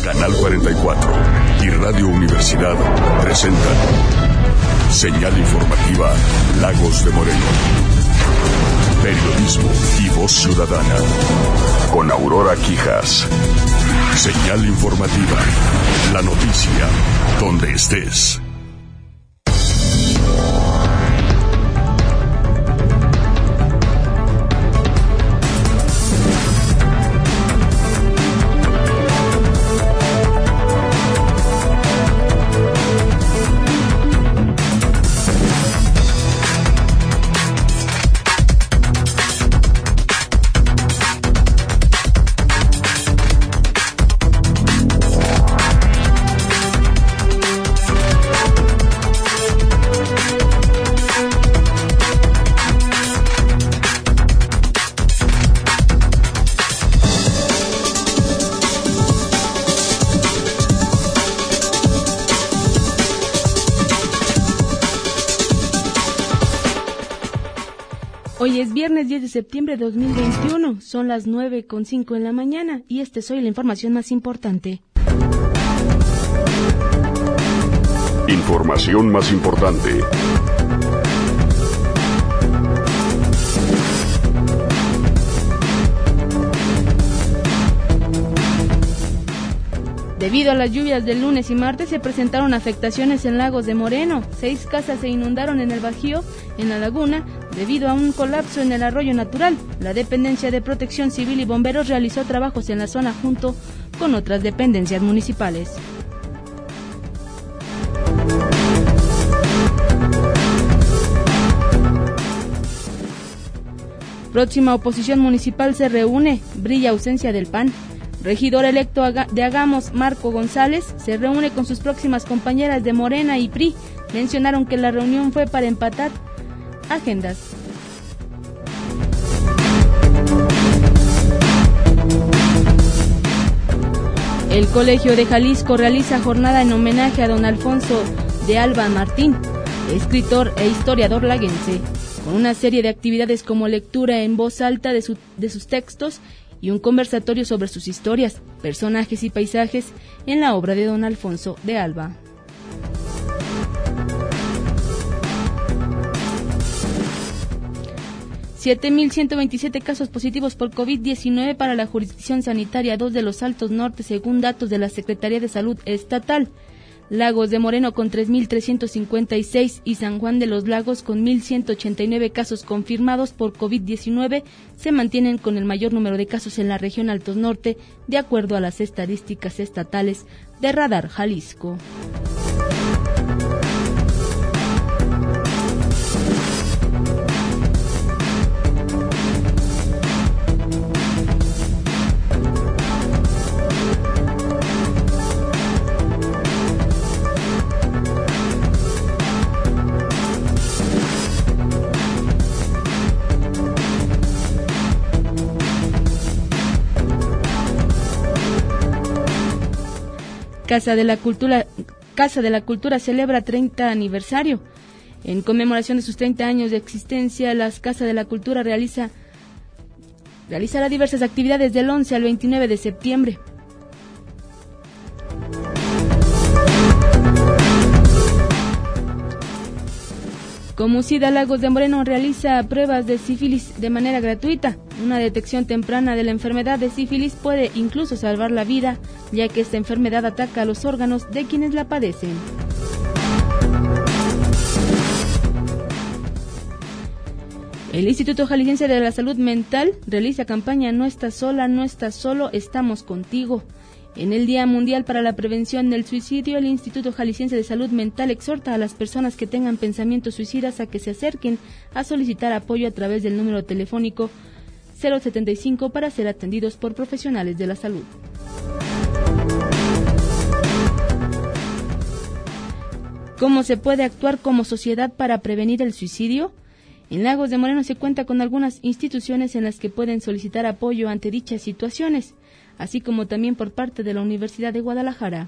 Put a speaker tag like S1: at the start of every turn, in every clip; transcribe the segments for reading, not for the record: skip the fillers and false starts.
S1: Canal 44 y Radio Universidad presentan Señal Informativa Lagos de Moreno. Periodismo y voz ciudadana. Con Aurora Quijas. Señal Informativa. La noticia donde estés.
S2: Hoy es viernes 10 de septiembre de 2021, son las 9:05 en la mañana y esta es hoy la información más importante.
S1: Información más importante.
S2: Debido a las lluvias del lunes y martes se presentaron afectaciones en Lagos de Moreno. 6 casas se inundaron en el Bajío, en la laguna, debido a un colapso en el arroyo natural. La Dependencia de Protección Civil y Bomberos realizó trabajos en la zona junto con otras dependencias municipales. Próxima oposición municipal se reúne, brilla ausencia del PAN. Regidor electo de Agamos, Marco González, se reúne con sus próximas compañeras de Morena y PRI. Mencionaron que la reunión fue para empatar agendas. El Colegio de Jalisco realiza jornada en homenaje a don Alfonso de Alba Martín, escritor e historiador laguense, con una serie de actividades como lectura en voz alta de sus textos y un conversatorio sobre sus historias, personajes y paisajes en la obra de don Alfonso de Alba. $7,127 casos positivos por COVID-19 para la jurisdicción sanitaria 2 de los Altos Norte, según datos de la Secretaría de Salud Estatal. Lagos de Moreno con 3,356 y San Juan de los Lagos con 1,189 casos confirmados por COVID-19 se mantienen con el mayor número de casos en la región Altos Norte, de acuerdo a las estadísticas estatales de Radar Jalisco. Casa de la Cultura celebra 30 aniversario. En conmemoración de sus 30 años de existencia, la Casa de la Cultura realizará diversas actividades del 11 al 29 de septiembre. Comucida Lagos de Moreno realiza pruebas de sífilis de manera gratuita. Una detección temprana de la enfermedad de sífilis puede incluso salvar la vida, ya que esta enfermedad ataca a los órganos de quienes la padecen. El Instituto Jalisciense de la Salud Mental realiza campaña No estás sola, no estás solo, estamos contigo. En el Día Mundial para la Prevención del Suicidio, el Instituto Jalisciense de Salud Mental exhorta a las personas que tengan pensamientos suicidas a que se acerquen a solicitar apoyo a través del número telefónico 075 para ser atendidos por profesionales de la salud. ¿Cómo se puede actuar como sociedad para prevenir el suicidio? En Lagos de Moreno se cuenta con algunas instituciones en las que pueden solicitar apoyo ante dichas situaciones, así como también por parte de la Universidad de Guadalajara.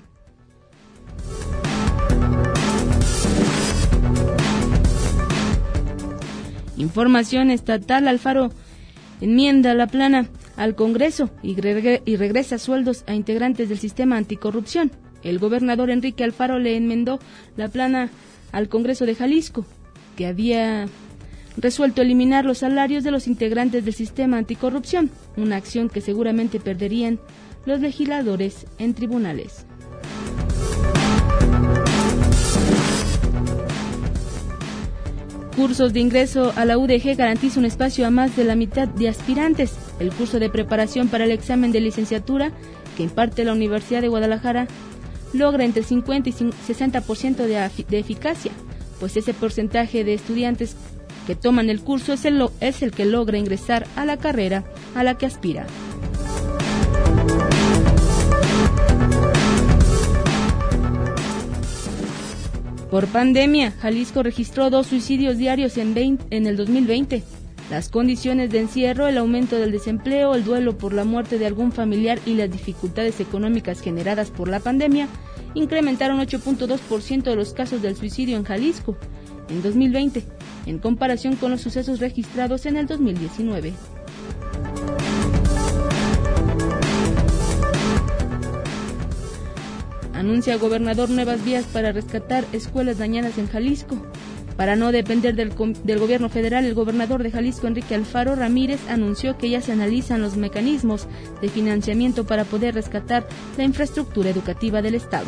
S2: Información estatal. Alfaro enmienda la plana. al Congreso y regresa sueldos a integrantes del sistema anticorrupción. El gobernador Enrique Alfaro le enmendó la plana al Congreso de Jalisco, que había resuelto eliminar los salarios de los integrantes del sistema anticorrupción, una acción que seguramente perderían los legisladores en tribunales. Cursos de ingreso a la UDG garantiza un espacio a más de la mitad de aspirantes. El curso de preparación para el examen de licenciatura que imparte la Universidad de Guadalajara logra entre 50 y 60% de eficacia, pues ese porcentaje de estudiantes que toman el curso es el que logra ingresar a la carrera a la que aspira. Por pandemia, Jalisco registró 2 suicidios diarios en el 2020. Las condiciones de encierro, el aumento del desempleo, el duelo por la muerte de algún familiar y las dificultades económicas generadas por la pandemia incrementaron 8.2% de los casos del suicidio en Jalisco en 2020, en comparación con los sucesos registrados en el 2019. Anuncia gobernador nuevas vías para rescatar escuelas dañadas en Jalisco. Para no depender del gobierno federal, el gobernador de Jalisco, Enrique Alfaro Ramírez, anunció que ya se analizan los mecanismos de financiamiento para poder rescatar la infraestructura educativa del estado.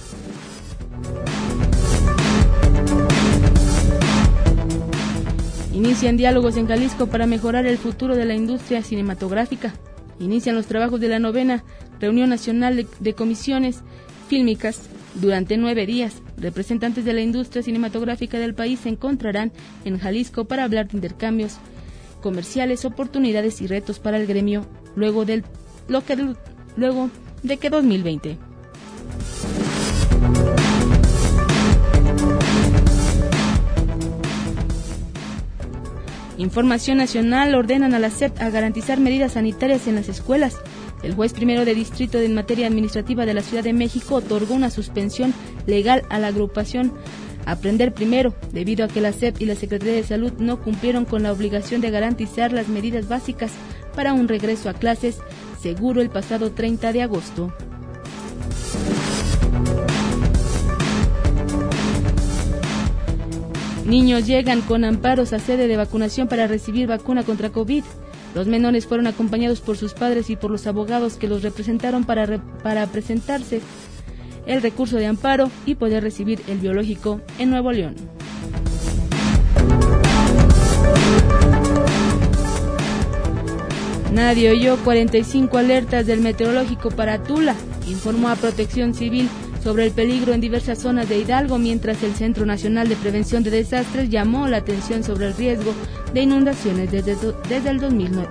S2: Inician diálogos en Jalisco para mejorar el futuro de la industria cinematográfica. Inician los trabajos de la 9ª Reunión Nacional de Comisiones Fílmicas. Durante 9 días, representantes de la industria cinematográfica del país se encontrarán en Jalisco para hablar de intercambios comerciales, oportunidades y retos para el gremio luego de que 2020. Información nacional: ordenan a la SEP a garantizar medidas sanitarias en las escuelas. El juez primero de distrito en materia administrativa de la Ciudad de México otorgó una suspensión legal a la agrupación Aprender Primero, debido a que la SEP y la Secretaría de Salud no cumplieron con la obligación de garantizar las medidas básicas para un regreso a clases seguro el pasado 30 de agosto. Niños llegan con amparos a sede de vacunación para recibir vacuna contra COVID. Los menores fueron acompañados por sus padres y por los abogados que los representaron para presentarse el recurso de amparo y poder recibir el biológico en Nuevo León. Nadie oyó 45 alertas del meteorológico para Tula, informó a Protección Civil sobre el peligro en diversas zonas de Hidalgo, mientras el Centro Nacional de Prevención de Desastres llamó la atención sobre el riesgo de inundaciones desde el 2009.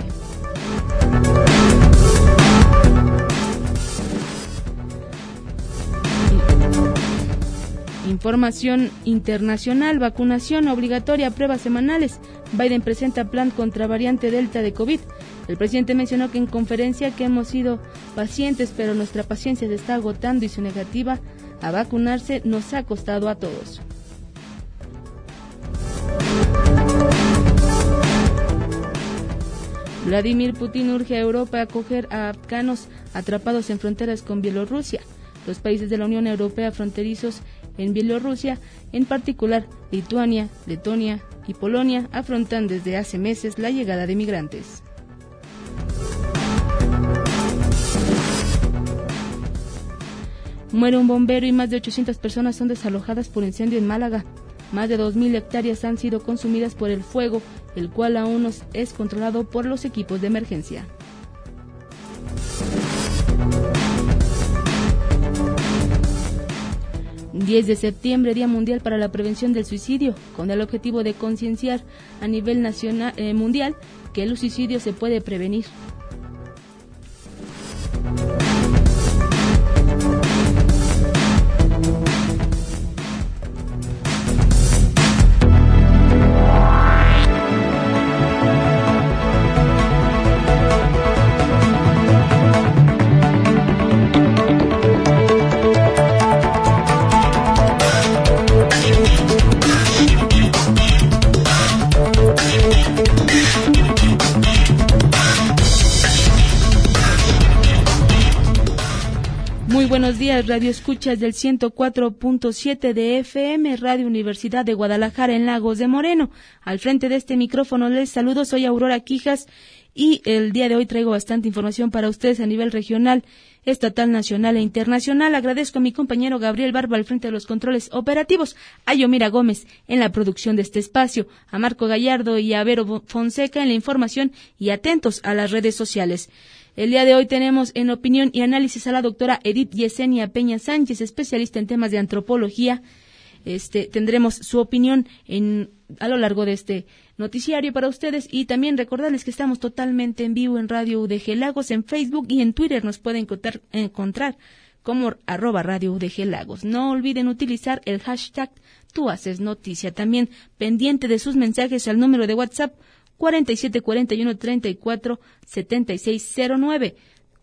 S2: Información internacional: vacunación obligatoria, pruebas semanales. Biden presenta plan contra variante Delta de COVID. El presidente mencionó que en conferencia que hemos sido pacientes, pero nuestra paciencia se está agotando y su negativa a vacunarse nos ha costado a todos. Vladimir Putin urge a Europa a acoger a afganos atrapados en fronteras con Bielorrusia. Los países de la Unión Europea fronterizos en Bielorrusia, en particular Lituania, Letonia y Polonia, afrontan desde hace meses la llegada de migrantes. Muere un bombero y más de 800 personas son desalojadas por incendio en Málaga. Más de 2.000 hectáreas han sido consumidas por el fuego, el cual aún es controlado por los equipos de emergencia. El 10 de septiembre, Día Mundial para la Prevención del Suicidio, con el objetivo de concienciar a nivel mundial que el suicidio se puede prevenir. Muy buenos días, Radio Escuchas del 104.7 de FM, Radio Universidad de Guadalajara en Lagos de Moreno. Al frente de este micrófono les saludo, soy Aurora Quijas y el día de hoy traigo bastante información para ustedes a nivel regional, estatal, nacional e internacional. Agradezco a mi compañero Gabriel Barba al frente de los controles operativos, a Yomira Gómez en la producción de este espacio, a Marco Gallardo y a Vero Fonseca en la información y atentos a las redes sociales. El día de hoy tenemos en opinión y análisis a la doctora Edith Yesenia Peña Sánchez, especialista en temas de antropología. Tendremos su opinión a lo largo de este noticiario para ustedes y también recordarles que estamos totalmente en vivo en Radio UDG Lagos, en Facebook y en Twitter nos pueden encontrar como @Radio UDG Lagos. No olviden utilizar el hashtag Tú Haces Noticia. También pendiente de sus mensajes al número de WhatsApp 4741-34-7609,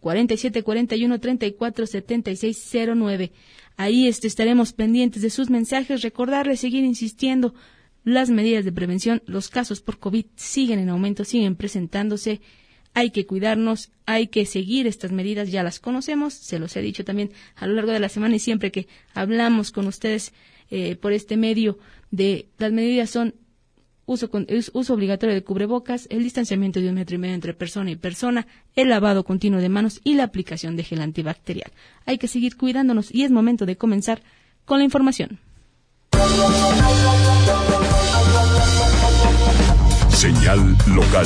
S2: 4741-34-7609. Ahí estaremos pendientes de sus mensajes. Recordarles seguir insistiendo las medidas de prevención. Los casos por COVID siguen en aumento, siguen presentándose. Hay que cuidarnos, hay que seguir estas medidas, ya las conocemos, se los he dicho también a lo largo de la semana y siempre que hablamos con ustedes por este medio de las medidas son uso obligatorio de cubrebocas, el distanciamiento de 1,5 metros entre persona y persona, el lavado continuo de manos y la aplicación de gel antibacterial. Hay que seguir cuidándonos y es momento de comenzar con la información.
S1: Señal local.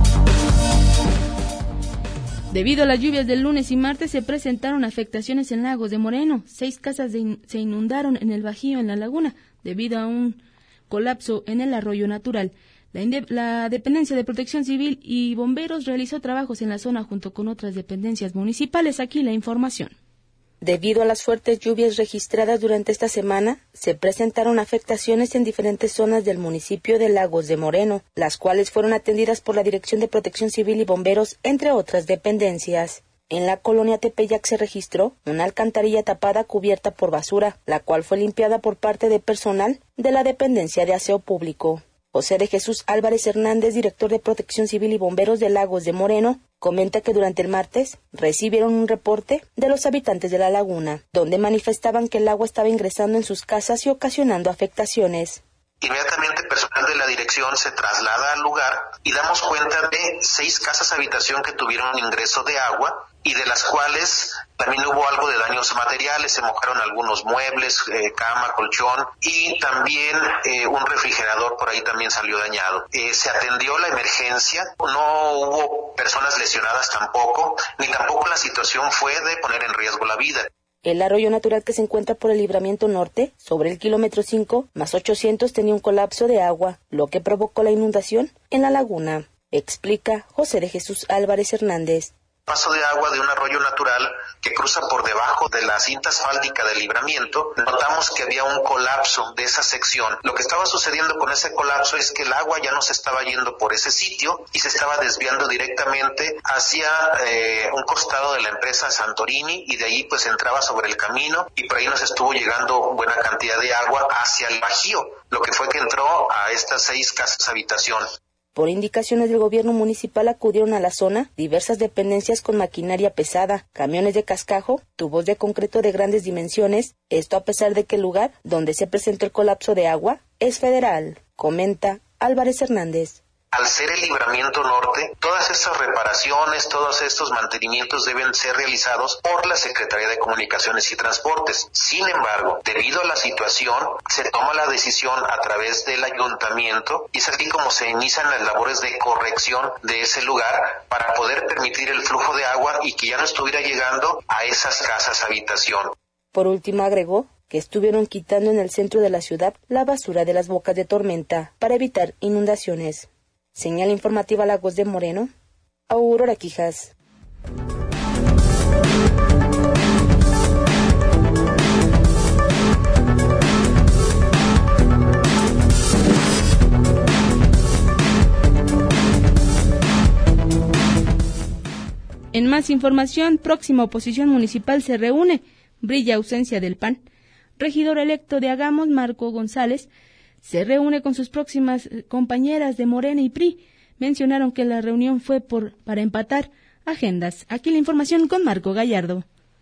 S2: Debido a las lluvias del lunes y martes se presentaron afectaciones en Lagos de Moreno. 6 casas se inundaron en el Bajío, en la laguna, debido a un colapso en el arroyo natural. La Dependencia de Protección Civil y Bomberos realizó trabajos en la zona junto con otras dependencias municipales. Aquí la información.
S3: Debido a las fuertes lluvias registradas durante esta semana, se presentaron afectaciones en diferentes zonas del municipio de Lagos de Moreno, las cuales fueron atendidas por la Dirección de Protección Civil y Bomberos, entre otras dependencias. En la colonia Tepeyac se registró una alcantarilla tapada cubierta por basura, la cual fue limpiada por parte de personal de la Dependencia de Aseo Público. José de Jesús Álvarez Hernández, director de Protección Civil y Bomberos de Lagos de Moreno, comenta que durante el martes recibieron un reporte de los habitantes de la laguna, donde manifestaban que el agua estaba ingresando en sus casas y ocasionando afectaciones.
S4: Inmediatamente personal de la dirección se traslada al lugar y damos cuenta de 6 casas habitación que tuvieron ingreso de agua y de las cuales también hubo algo de daños materiales, se mojaron algunos muebles, cama, colchón y también un refrigerador por ahí también salió dañado. Se atendió la emergencia, no hubo personas lesionadas tampoco, ni tampoco la situación fue de poner en riesgo la vida.
S3: El arroyo natural que se encuentra por el Libramiento Norte, sobre el kilómetro 5 más 800, tenía un colapso de agua, lo que provocó la inundación en la laguna, explica José de Jesús Álvarez Hernández.
S4: Paso de agua de un arroyo natural que cruza por debajo de la cinta asfáltica del Libramiento, notamos que había un colapso de esa sección. Lo que estaba sucediendo con ese colapso es que el agua ya no se estaba yendo por ese sitio y se estaba desviando directamente hacia un costado de la empresa Santorini y de ahí pues entraba sobre el camino y por ahí nos estuvo llegando buena cantidad de agua hacia el Bajío, lo que fue que entró a estas 6 casas habitación.
S3: Por indicaciones del gobierno municipal acudieron a la zona diversas dependencias con maquinaria pesada, camiones de cascajo, tubos de concreto de grandes dimensiones, esto a pesar de que el lugar donde se presentó el colapso de agua es federal, comenta Álvarez Hernández.
S4: Al ser el Libramiento Norte, todas estas reparaciones, todos estos mantenimientos deben ser realizados por la Secretaría de Comunicaciones y Transportes. Sin embargo, debido a la situación, se toma la decisión a través del ayuntamiento y es así como se inician las labores de corrección de ese lugar para poder permitir el flujo de agua y que ya no estuviera llegando a esas casas habitación.
S3: Por último, agregó que estuvieron quitando en el centro de la ciudad la basura de las bocas de tormenta para evitar inundaciones. Señal informativa Lagos de Moreno, Aurora Quijas.
S2: En más información, próxima oposición municipal se reúne, brilla ausencia del PAN. Regidor electo de Agamos, Marco González, se reúne con sus próximas compañeras de Morena y PRI. Mencionaron que la reunión fue para empatar agendas. Aquí la información con Marco Gallardo.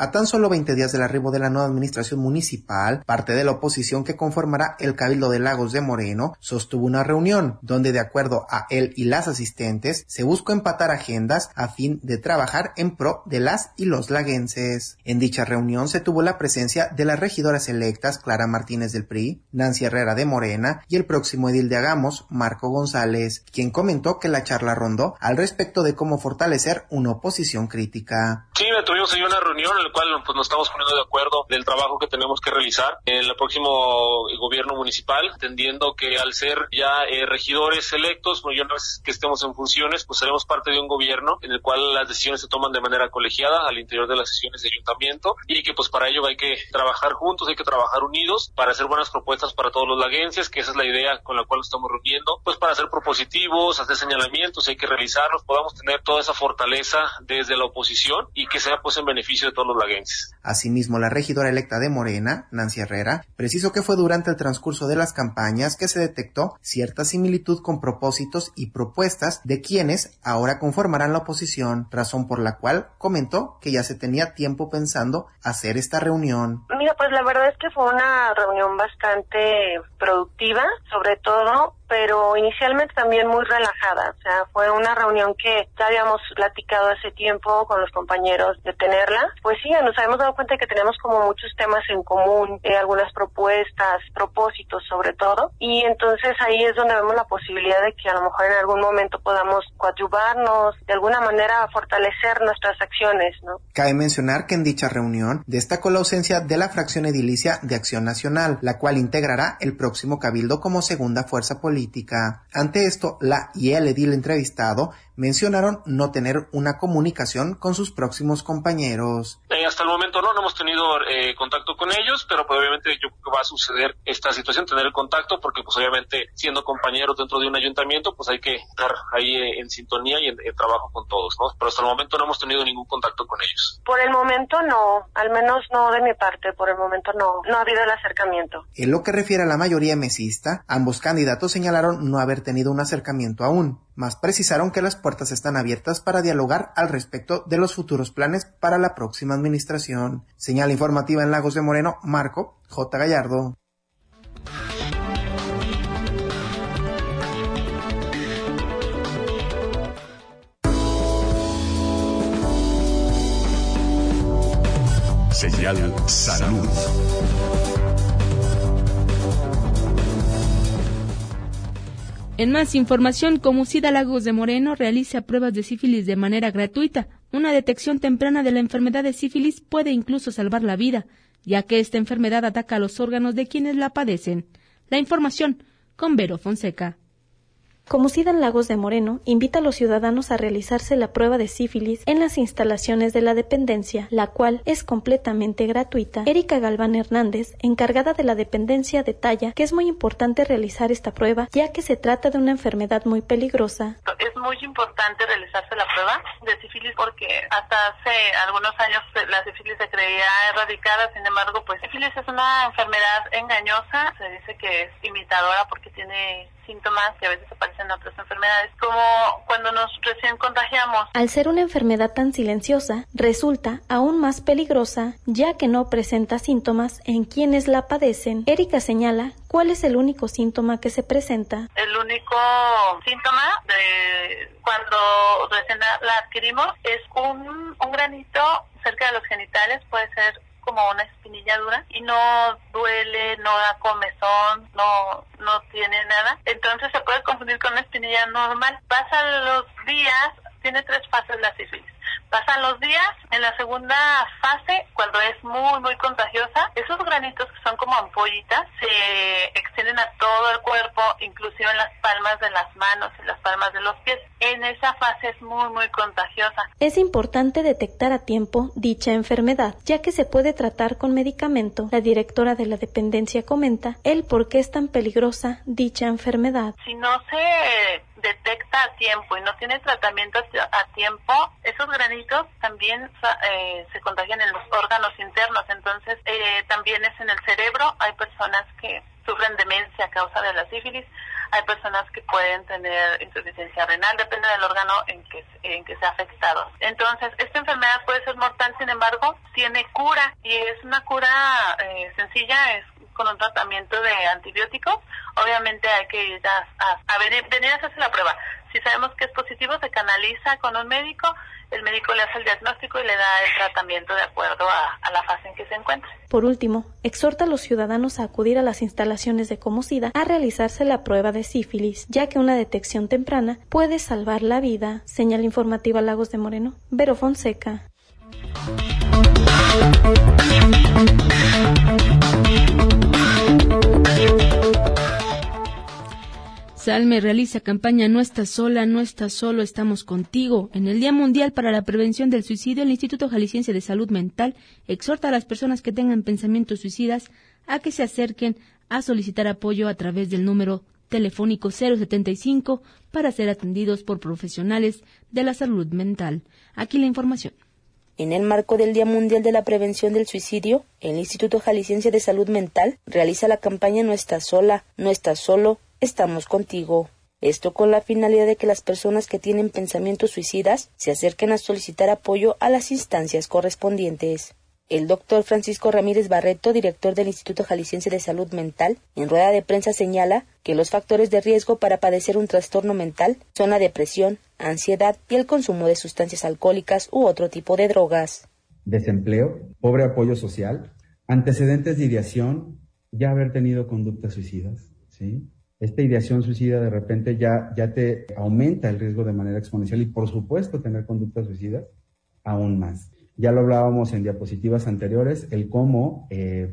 S5: A tan solo 20 días del arribo de la nueva administración municipal, parte de la oposición que conformará el Cabildo de Lagos de Moreno sostuvo una reunión donde, de acuerdo a él y las asistentes, se buscó empatar agendas a fin de trabajar en pro de las y los laguenses. En dicha reunión se tuvo la presencia de las regidoras electas Clara Martínez del PRI, Nancy Herrera de Morena y el próximo edil de Agamos, Marco González, quien comentó que la charla rondó al respecto de cómo fortalecer una oposición crítica.
S6: Sí, tuvimos ahí una reunión en la cual pues, nos estamos poniendo de acuerdo del trabajo que tenemos que realizar en el próximo gobierno municipal, entendiendo que al ser ya regidores electos, bueno, ya una vez que estemos en funciones, pues seremos parte de un gobierno en el cual las decisiones se toman de manera colegiada al interior de las sesiones de ayuntamiento y que pues para ello hay que trabajar juntos, hay que trabajar unidos para hacer buenas propuestas para todos los laguenses, que esa es la idea con la cual nos estamos reuniendo, pues para ser propositivos, hacer señalamientos, hay que realizarlos, podamos tener toda esa fortaleza desde la oposición y que sea pues en beneficio de todos los laguenses.
S5: Asimismo, la regidora electa de Morena, Nancy Herrera, precisó que fue durante el transcurso de las campañas que se detectó cierta similitud con propósitos y propuestas de quienes ahora conformarán la oposición, razón por la cual comentó que ya se tenía tiempo pensando hacer esta reunión.
S7: Mira, pues la verdad es que fue una reunión bastante productiva, sobre todo, pero inicialmente también muy relajada. O sea, fue una reunión que ya habíamos platicado hace tiempo con los compañeros de tenerla. Pues sí, nos habíamos dado cuenta de que tenemos como muchos temas en común, algunas propuestas, propósitos sobre todo, y entonces ahí es donde vemos la posibilidad de que a lo mejor en algún momento podamos coadyuvarnos, de alguna manera fortalecer nuestras acciones, ¿no?
S5: Cabe mencionar que en dicha reunión destacó la ausencia de la fracción edilicia de Acción Nacional, la cual integrará el próximo cabildo como segunda fuerza política. Ante esto, la y el edil entrevistado mencionaron no tener una comunicación con sus próximos compañeros.
S6: Hasta el momento no hemos tenido contacto con ellos, pero pues obviamente yo creo que va a suceder esta situación, tener el contacto, porque pues obviamente siendo compañeros dentro de un ayuntamiento, pues hay que estar ahí en sintonía y en trabajo con todos, ¿no? Pero hasta el momento no hemos tenido ningún contacto con ellos.
S7: Por el momento no, al menos no de mi parte, por el momento no ha habido el acercamiento.
S5: En lo que refiere a la mayoría mesista, ambos candidatos señalaron no haber tenido un acercamiento aún, mas precisaron que las puertas están abiertas para dialogar al respecto de los futuros planes para la próxima administración. Señal informativa en Lagos de Moreno, Marco J. Gallardo.
S1: Señal Salud.
S2: En más información, Comucida Lagos de Moreno realiza pruebas de sífilis de manera gratuita. Una detección temprana de la enfermedad de sífilis puede incluso salvar la vida, ya que esta enfermedad ataca a los órganos de quienes la padecen. La información con Vero Fonseca.
S8: Comucida en Lagos de Moreno invita a los ciudadanos a realizarse la prueba de sífilis en las instalaciones de la dependencia, la cual es completamente gratuita. Erika Galván Hernández, encargada de la dependencia, detalla que es muy importante realizar esta prueba, ya que se trata de una enfermedad muy peligrosa.
S9: Es muy importante realizarse la prueba de sífilis porque hasta hace algunos años la sífilis se creía erradicada, sin embargo, pues sífilis es una enfermedad engañosa, se dice que es imitadora porque tiene síntomas que a veces aparecen en otras enfermedades, como cuando nos recién contagiamos.
S8: Al ser una enfermedad tan silenciosa, resulta aún más peligrosa, ya que no presenta síntomas en quienes la padecen. Erika señala cuál es el único síntoma que se presenta.
S9: El único síntoma de cuando recién la adquirimos es un granito cerca de los genitales, puede ser como una espinilla dura y no duele, no da comezón, no tiene nada. Entonces se puede confundir con una espinilla normal. Pasan los días, tiene 3 fases la sífilis. Pasan los días, en la segunda fase, cuando es muy, muy contagiosa, esos granitos que son como ampollitas se extienden a todo el cuerpo, inclusive en las palmas de las manos y las palmas de los pies. En esa fase es muy, muy contagiosa.
S8: Es importante detectar a tiempo dicha enfermedad, ya que se puede tratar con medicamento. La directora de la dependencia comenta el por qué es tan peligrosa dicha enfermedad.
S9: Si no se detecta a tiempo y no tiene tratamiento a tiempo, esos granitos también se contagian en los órganos internos, entonces también es en el cerebro. Hay personas que sufren demencia a causa de la sífilis, hay personas que pueden tener insuficiencia renal, depende del órgano en que sea afectado. Entonces, esta enfermedad puede ser mortal, sin embargo, tiene cura y es una cura sencilla, es con un tratamiento de antibióticos. Obviamente hay que ir a venir a hacerse la prueba. Si sabemos que es positivo, se canaliza con un médico, el médico le hace el diagnóstico y le da el tratamiento de acuerdo a la fase en que se encuentre.
S8: Por último, exhorta a los ciudadanos a acudir a las instalaciones de Comosida a realizarse la prueba de sífilis, ya que una detección temprana puede salvar la vida. Señal informativa Lagos de Moreno, Vero Fonseca.
S2: Salme realiza campaña No estás sola, no estás solo, estamos contigo. En el Día Mundial para la Prevención del Suicidio, el Instituto Jalisciense de Salud Mental exhorta a las personas que tengan pensamientos suicidas a que se acerquen a solicitar apoyo a través del número telefónico 075 para ser atendidos por profesionales de la salud mental. Aquí la información.
S3: En el marco del Día Mundial de la Prevención del Suicidio, el Instituto Jalisciense de Salud Mental realiza la campaña No estás sola, no estás solo, estamos contigo. Esto con la finalidad de que las personas que tienen pensamientos suicidas se acerquen a solicitar apoyo a las instancias correspondientes. El doctor Francisco Ramírez Barreto, director del Instituto Jalisciense de Salud Mental, en rueda de prensa señala que los factores de riesgo para padecer un trastorno mental son la depresión, ansiedad y el consumo de sustancias alcohólicas u otro tipo de drogas.
S10: Desempleo, pobre apoyo social, antecedentes de ideación, ya haber tenido conductas suicidas, ¿sí? Esta ideación suicida de repente ya te aumenta el riesgo de manera exponencial y por supuesto tener conductas suicidas aún más. Ya lo hablábamos en diapositivas anteriores, el cómo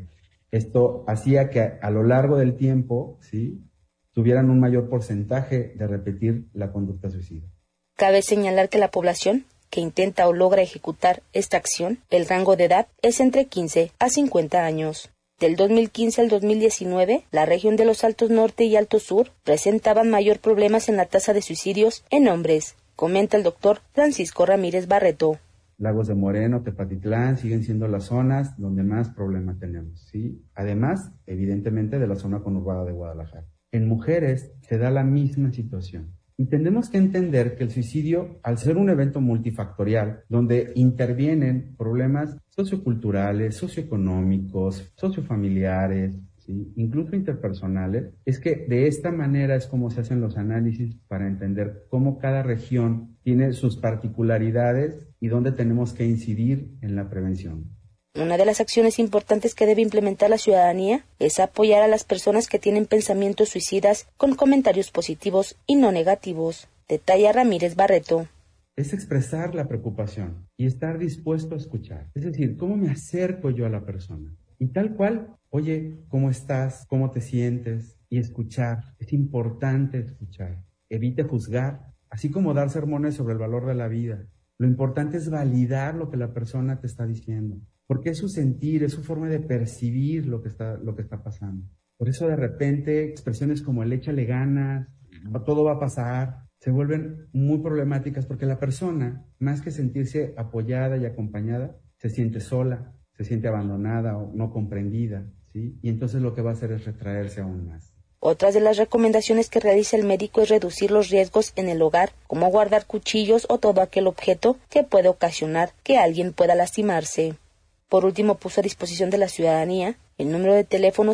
S10: esto hacía que a lo largo del tiempo, ¿sí?, tuvieran un mayor porcentaje de repetir la conducta suicida.
S3: Cabe señalar que la población que intenta o logra ejecutar esta acción, el rango de edad es entre 15 a 50 años. Del 2015 al 2019, la región de los Altos Norte y Altos Sur presentaban mayor problemas en la tasa de suicidios en hombres, comenta el doctor Francisco Ramírez Barreto.
S10: Lagos de Moreno, Tepatitlán siguen siendo las zonas donde más problema tenemos, ¿sí? Además, evidentemente, de la zona conurbada de Guadalajara. En mujeres se da la misma situación. Y tenemos que entender que el suicidio, al ser un evento multifactorial, donde intervienen problemas socioculturales, socioeconómicos, sociofamiliares, ¿sí?, incluso interpersonales, es que de esta manera es como se hacen los análisis para entender cómo cada región tiene sus particularidades y dónde tenemos que incidir en la prevención.
S3: Una de las acciones importantes que debe implementar la ciudadanía es apoyar a las personas que tienen pensamientos suicidas con comentarios positivos y no negativos, detalla Ramírez Barreto.
S10: Es expresar la preocupación y estar dispuesto a escuchar. Es decir, ¿cómo me acerco yo a la persona? Y tal cual, oye, ¿cómo estás? ¿Cómo te sientes? Y escuchar. Es importante escuchar. Evite juzgar, así como dar sermones sobre el valor de la vida. Lo importante es validar lo que la persona te está diciendo, porque es su sentir, es su forma de percibir lo que está pasando. Por eso de repente expresiones como el échale ganas, todo va a pasar, se vuelven muy problemáticas porque la persona, más que sentirse apoyada y acompañada, se siente sola, se siente abandonada o no comprendida, ¿sí? Y entonces lo que va a hacer es retraerse aún más.
S3: Otras de las recomendaciones que realiza el médico es reducir los riesgos en el hogar, como guardar cuchillos o todo aquel objeto que puede ocasionar que alguien pueda lastimarse. Por último, puso a disposición de la ciudadanía el número de teléfono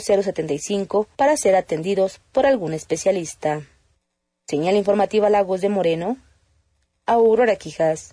S3: 075 para ser atendidos por algún especialista. Señal informativa Lagos de Moreno, Aurora Quijas.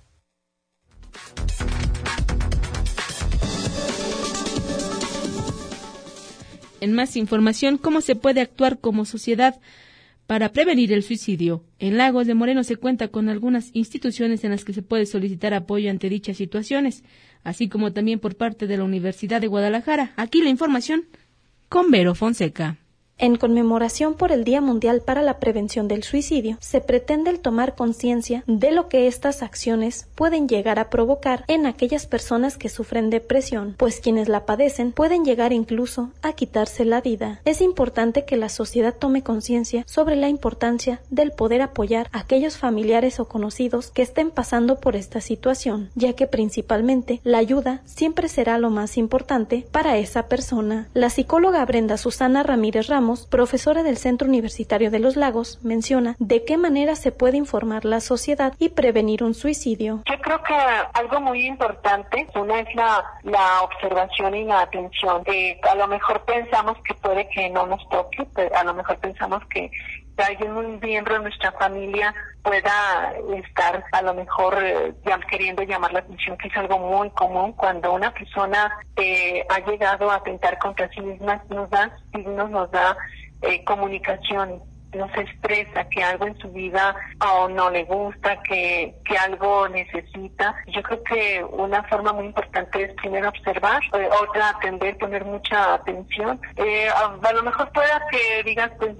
S2: En más información, ¿cómo se puede actuar como sociedad para prevenir el suicidio? En Lagos de Moreno se cuenta con algunas instituciones en las que se puede solicitar apoyo ante dichas situaciones, así como también por parte de la Universidad de Guadalajara. Aquí la información con Vero Fonseca.
S8: En conmemoración por el Día Mundial para la Prevención del Suicidio, se pretende el tomar conciencia de lo que estas acciones pueden llegar a provocar en aquellas personas que sufren depresión, pues quienes la padecen pueden llegar incluso a quitarse la vida. Es importante que la sociedad tome conciencia sobre la importancia del poder apoyar a aquellos familiares o conocidos que estén pasando por esta situación, ya que principalmente la ayuda siempre será lo más importante para esa persona. La psicóloga Brenda Susana Ramírez Ramos Ramos, profesora del Centro Universitario de los Lagos, menciona de qué manera se puede informar la sociedad y prevenir un suicidio.
S7: Yo creo que algo muy importante, una es la observación y la atención. A lo mejor pensamos que puede que no nos toque, pero a lo mejor pensamos que alguien, un miembro de nuestra familia pueda estar a lo mejor queriendo llamar la atención, que es algo muy común cuando una persona ha llegado a atentar contra sí misma, nos da signos, nos da comunicación, nos expresa que algo en su vida o no le gusta, que algo necesita. Yo creo que una forma muy importante es primero observar, otra atender, poner mucha atención. A lo mejor pueda que digas, pues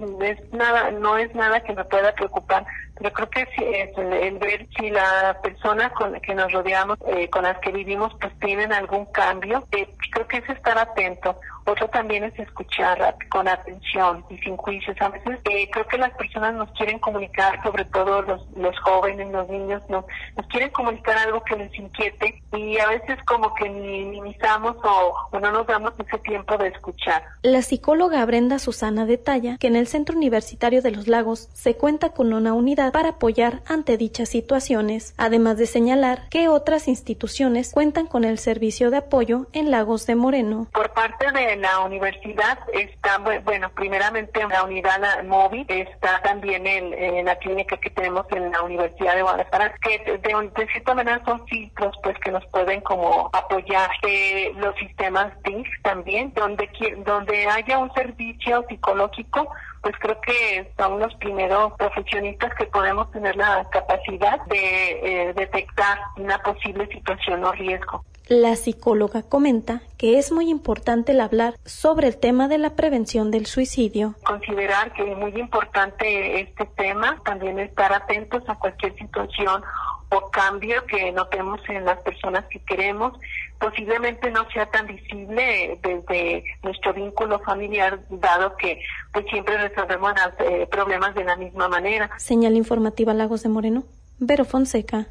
S7: no es nada que me pueda preocupar, pero creo que sí, el ver si la persona con la que nos rodeamos, con las que vivimos, pues tienen algún cambio, creo que es estar atento. Otro también es escuchar con atención y sin juicios. A veces creo que las personas nos quieren comunicar, sobre todo los jóvenes, los niños, nos quieren comunicar algo que les inquiete y a veces como que minimizamos o no nos damos ese tiempo de escuchar.
S8: La psicóloga Brenda Susana detalla que en el Centro Universitario de los Lagos se cuenta con una unidad para apoyar ante dichas situaciones, además de señalar que otras instituciones cuentan con el servicio de apoyo en Lagos de Moreno.
S7: Por parte de la universidad está, bueno, primeramente en la unidad móvil, está también en la clínica que tenemos en la Universidad de Guadalajara, que de cierta manera son filtros pues que nos pueden como apoyar. Los sistemas DIF también, donde haya un servicio psicológico, pues creo que son los primeros profesionistas que podemos tener la capacidad de detectar una posible situación o riesgo.
S8: La psicóloga comenta que es muy importante el hablar sobre el tema de la prevención del suicidio.
S7: Considerar que es muy importante este tema, también estar atentos a cualquier situación o cambio que notemos en las personas que queremos. Posiblemente no sea tan visible desde nuestro vínculo familiar, dado que pues siempre resolvemos los problemas de la misma manera.
S8: Señal informativa Lagos de Moreno, Vero Fonseca.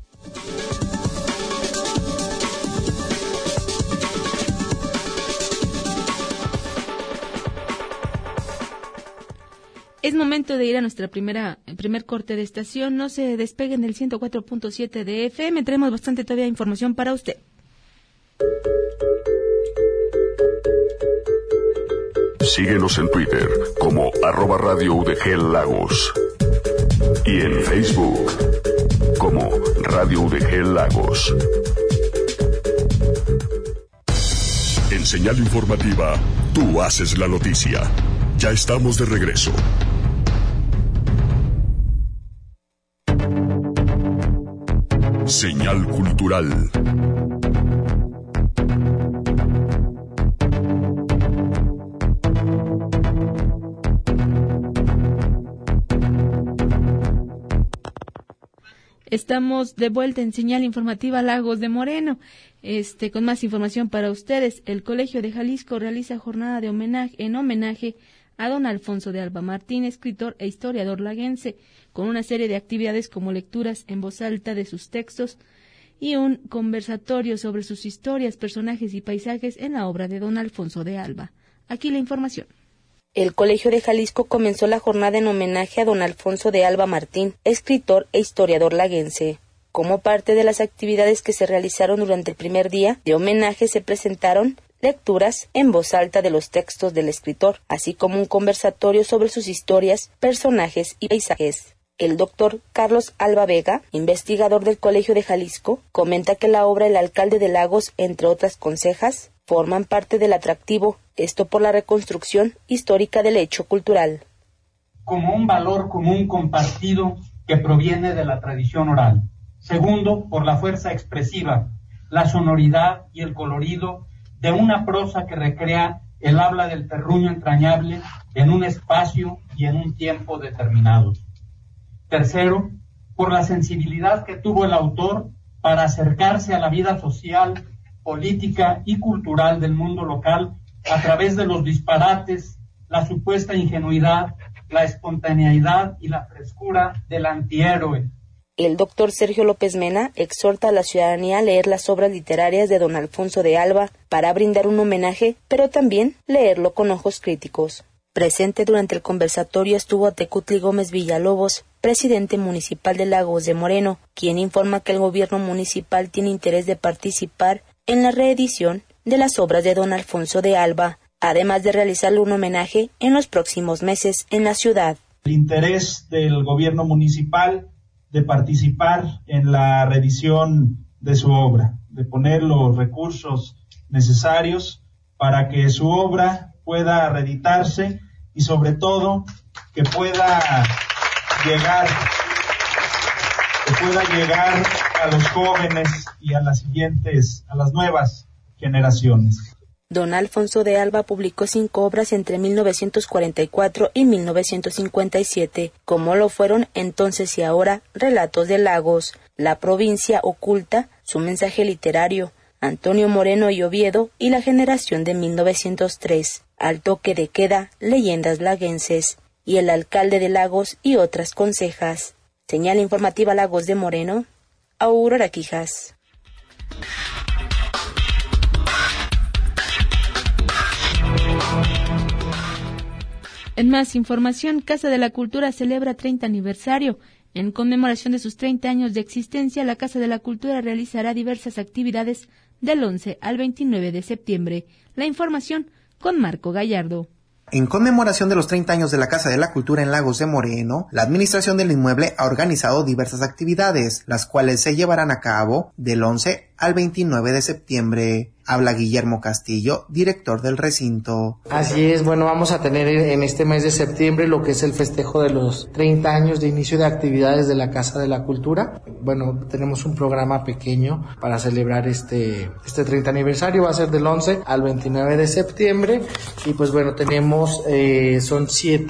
S2: Es momento de ir a nuestra primer corte de estación. No se despeguen del 104.7 de FM. Tenemos bastante todavía información para usted.
S1: Síguenos en Twitter como @Radio UDG Lagos y en Facebook como Radio UDG Lagos. En señal informativa, tú haces la noticia. Ya estamos de regreso. Señal cultural.
S2: Estamos de vuelta en señal informativa Lagos de Moreno. Con más información para ustedes, el Colegio de Jalisco realiza jornada de homenaje a don Alfonso de Alba Martín, escritor e historiador laguense, con una serie de actividades como lecturas en voz alta de sus textos y un conversatorio sobre sus historias, personajes y paisajes en la obra de don Alfonso de Alba. Aquí la información.
S3: El Colegio de Jalisco comenzó la jornada en homenaje a don Alfonso de Alba Martín, escritor e historiador laguense. Como parte de las actividades que se realizaron durante el primer día de homenaje, se presentaron lecturas en voz alta de los textos del escritor, así como un conversatorio sobre sus historias, personajes y paisajes. El doctor Carlos Alba Vega, investigador del Colegio de Jalisco, comenta que la obra El alcalde de Lagos, entre otras consejas, forman parte del atractivo, esto por la reconstrucción histórica del hecho cultural.
S11: Como un valor común compartido que proviene de la tradición oral. Segundo, por la fuerza expresiva, la sonoridad y el colorido de una prosa que recrea el habla del terruño entrañable en un espacio y en un tiempo determinados. Tercero, por la sensibilidad que tuvo el autor para acercarse a la vida social, política y cultural del mundo local a través de los disparates, la supuesta ingenuidad, la espontaneidad y la frescura del antihéroe.
S3: El doctor Sergio López Mena exhorta a la ciudadanía a leer las obras literarias de don Alfonso de Alba para brindar un homenaje, pero también leerlo con ojos críticos. Presente durante el conversatorio estuvo Tecutli Gómez Villalobos, presidente municipal de Lagos de Moreno, quien informa que el gobierno municipal tiene interés de participar en la reedición de las obras de don Alfonso de Alba, además de realizarle un homenaje en los próximos meses en la ciudad.
S12: El interés del gobierno municipal de participar en la reedición de su obra, de poner los recursos necesarios para que su obra pueda reeditarse y sobre todo que pueda llegar a los jóvenes y a las nuevas generaciones.
S3: Don Alfonso de Alba publicó 5 obras entre 1944 y 1957, como lo fueron Entonces y Ahora, Relatos de Lagos, La Provincia Oculta, Su Mensaje Literario, Antonio Moreno y Oviedo y La Generación de 1903, Al Toque de Queda, Leyendas Laguenses, y El Alcalde de Lagos y otras consejas. Señal informativa Lagos de Moreno, Aurora Quijas.
S2: En más información, Casa de la Cultura celebra 30 aniversario. En conmemoración de sus 30 años de existencia, la Casa de la Cultura realizará diversas actividades del 11 al 29 de septiembre. La información con Marco Gallardo.
S5: En conmemoración de los 30 años de la Casa de la Cultura en Lagos de Moreno, la administración del inmueble ha organizado diversas actividades, las cuales se llevarán a cabo del 11 al 29 de septiembre. Habla Guillermo Castillo, director del recinto.
S13: Así es, bueno, vamos a tener en este mes de septiembre lo que es el festejo de los 30 años de inicio de actividades de la Casa de la Cultura. Bueno, tenemos un programa pequeño para celebrar este 30 aniversario, va a ser del 11 al 29 de septiembre y pues bueno, tenemos, son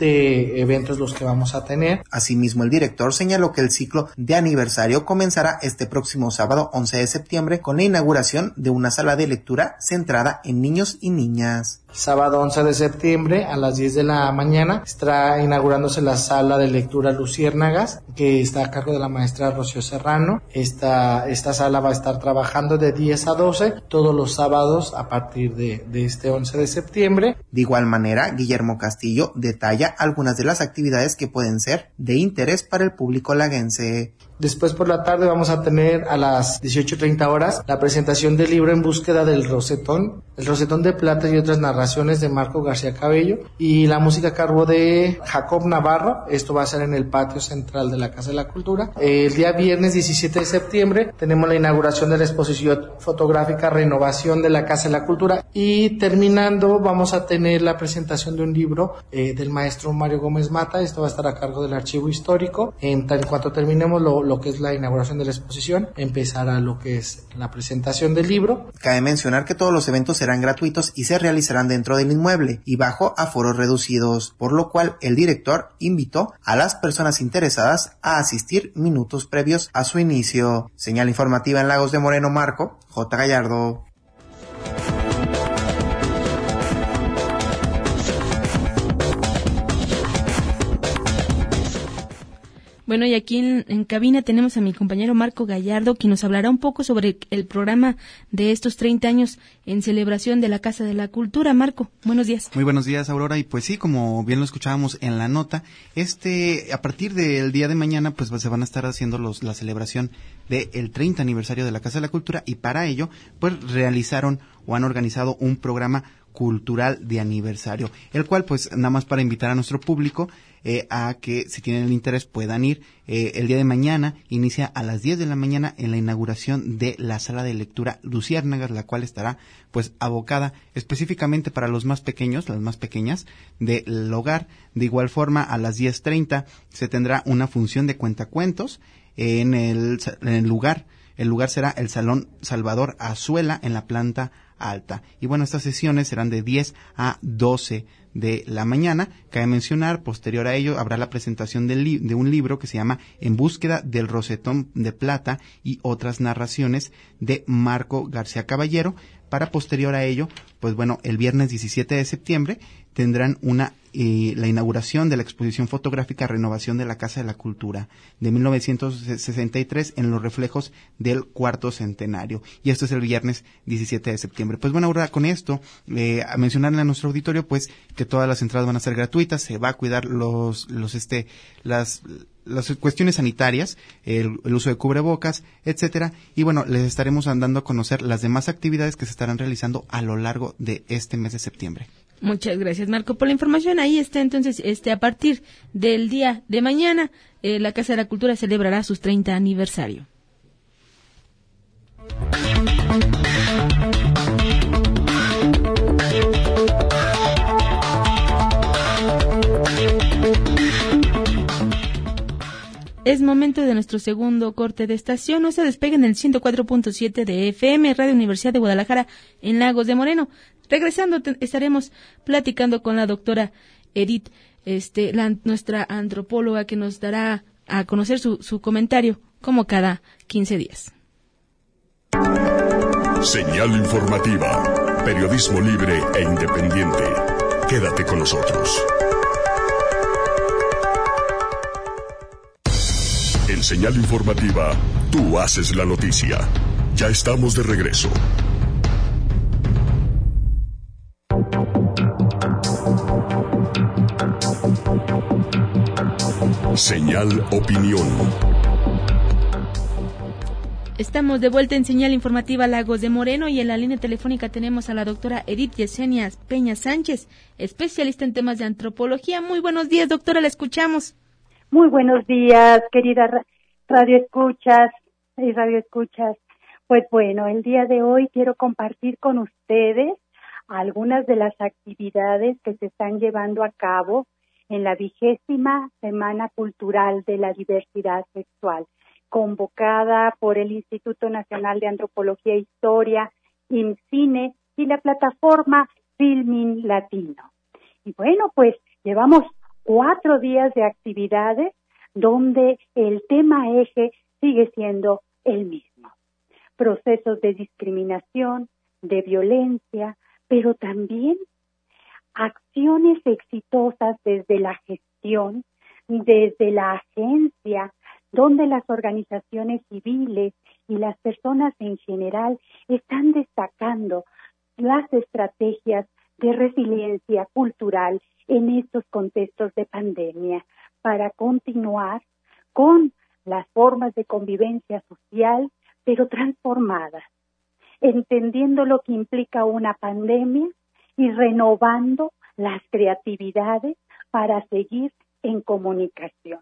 S13: 7 eventos los que vamos a tener.
S5: Asimismo, el director señaló que el ciclo de aniversario comenzará este próximo sábado 11 de septiembre con la inauguración de una sala de lectura centrada en niños y niñas.
S13: Sábado 11 de septiembre a las 10 de la mañana estará inaugurándose la sala de lectura Luciérnagas, que está a cargo de la maestra Rocío Serrano. Esta sala va a estar trabajando de 10 a 12 todos los sábados a partir de este 11 de septiembre.
S5: De igual manera, Guillermo Castillo detalla algunas de las actividades que pueden ser de interés para el público laguense.
S13: Después por la tarde vamos a tener a las 18:30 horas la presentación del libro En búsqueda del Rosetón, el Rosetón de Plata y otras narraciones de Marco García Cabello, y la música a cargo de Jacob Navarro. Esto va a ser en el patio central de la Casa de la Cultura. El día viernes 17 de septiembre tenemos la inauguración de la exposición fotográfica Renovación de la Casa de la Cultura, y terminando vamos a tener la presentación de un libro del maestro Mario Gómez Mata. Esto va a estar a cargo del Archivo Histórico. En cuanto terminemos lo que es la inauguración de la exposición, empezará lo que es la presentación del libro.
S5: Cabe mencionar que todos los eventos serán gratuitos y se realizarán dentro del inmueble y bajo aforos reducidos, por lo cual el director invitó a las personas interesadas a asistir minutos previos a su inicio. Señal informativa en Lagos de Moreno, Marco J. Gallardo.
S2: Bueno, y aquí en cabina tenemos a mi compañero Marco Gallardo, quien nos hablará un poco sobre el programa de estos 30 años en celebración de la Casa de la Cultura. Marco, buenos días.
S14: Muy buenos días, Aurora. Y pues sí, como bien lo escuchábamos en la nota, a partir del día de mañana, pues se van a estar haciendo la celebración del 30 aniversario de la Casa de la Cultura, y para ello, pues realizaron o han organizado un programa cultural de aniversario, el cual pues nada más para invitar a nuestro público a que si tienen el interés puedan ir. El día de mañana inicia a las 10 de la mañana en la inauguración de la sala de lectura Luciérnagas, la cual estará pues abocada específicamente para los más pequeños, las más pequeñas del hogar. De igual forma, a las 10:30 se tendrá una función de cuentacuentos en el lugar. El lugar será el Salón Salvador Azuela en la planta alta. Y bueno, estas sesiones serán de 10 a 12 de la mañana. Cabe mencionar, posterior a ello, habrá la presentación de un libro que se llama En búsqueda del Rosetón de Plata y otras narraciones de Marco García Caballero. para posterior a ello, pues bueno, el viernes 17 de septiembre tendrán la inauguración de la exposición fotográfica Renovación de la Casa de la Cultura de 1963 en los reflejos del cuarto centenario. Y esto es el viernes 17 de septiembre. Pues bueno, ahora con esto, a mencionarle a nuestro auditorio, pues que todas las entradas van a ser gratuitas, se va a cuidar las cuestiones sanitarias, el uso de cubrebocas, etcétera, y bueno, les estaremos dando a conocer las demás actividades que se estarán realizando a lo largo de este mes de septiembre.
S2: Muchas gracias, Marco, por la información. Ahí está, entonces, a partir del día de mañana, la Casa de la Cultura celebrará su 30 aniversario. Es momento de nuestro segundo corte de estación. No se despeguen del 104.7 de FM, Radio Universidad de Guadalajara, en Lagos de Moreno. Regresando, estaremos platicando con la doctora Edith, nuestra antropóloga, que nos dará a conocer su comentario, como cada 15 días.
S1: Señal informativa. Periodismo libre e independiente. Quédate con nosotros. En Señal informativa, tú haces la noticia. Ya estamos de regreso. Señal Opinión.
S2: Estamos de vuelta en Señal Informativa Lagos de Moreno y en la línea telefónica tenemos a la doctora Edith Yesenia Peña Sánchez, especialista en temas de antropología. Muy buenos días, doctora, la escuchamos.
S15: Muy buenos días, querida radioescuchas y radioescuchas. Pues bueno, el día de hoy quiero compartir con ustedes algunas de las actividades que se están llevando a cabo en la 20ª Semana Cultural de la Diversidad Sexual, convocada por el Instituto Nacional de Antropología e Historia, IMCINE y la plataforma Filmin Latino. Y bueno, pues llevamos 4 días de actividades donde el tema eje sigue siendo el mismo. Procesos de discriminación, de violencia, pero también acciones exitosas desde la gestión, desde la agencia, donde las organizaciones civiles y las personas en general están destacando las estrategias de resiliencia cultural en estos contextos de pandemia para continuar con las formas de convivencia social, pero transformadas, entendiendo lo que implica una pandemia y renovando las creatividades para seguir en comunicación.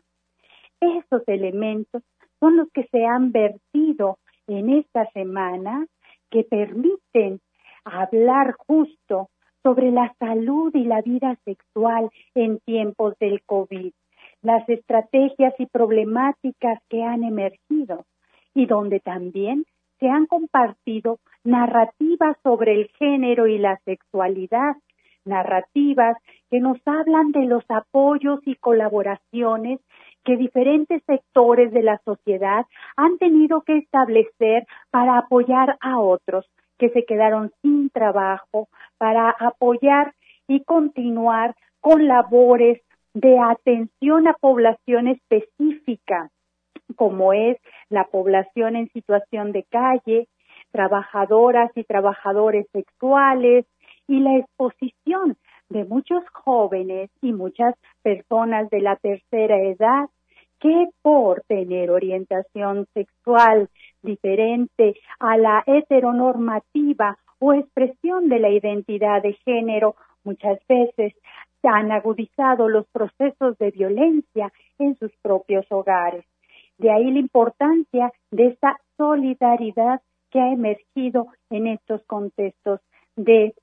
S15: Esos elementos son los que se han vertido en esta semana, que permiten hablar justo sobre la salud y la vida sexual en tiempos del COVID, las estrategias y problemáticas que han emergido y donde también se han compartido narrativas sobre el género y la sexualidad, narrativas que nos hablan de los apoyos y colaboraciones que diferentes sectores de la sociedad han tenido que establecer para apoyar a otros que se quedaron sin trabajo, para apoyar y continuar con labores de atención a población específica, como es la población en situación de calle, trabajadoras y trabajadores sexuales, y la exposición de muchos jóvenes y muchas personas de la tercera edad que por tener orientación sexual diferente a la heteronormativa o expresión de la identidad de género, muchas veces han agudizado los procesos de violencia en sus propios hogares. De ahí la importancia de esta solidaridad que ha emergido en estos contextos de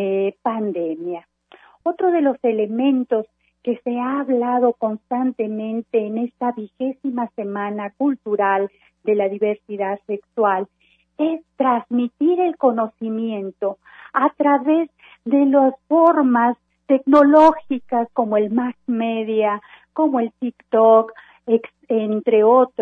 S15: pandemia. Otro de los elementos que se ha hablado constantemente en esta 20ª Semana Cultural de la Diversidad Sexual es transmitir el conocimiento a través de las formas tecnológicas como el mass media, como el TikTok, entre otros,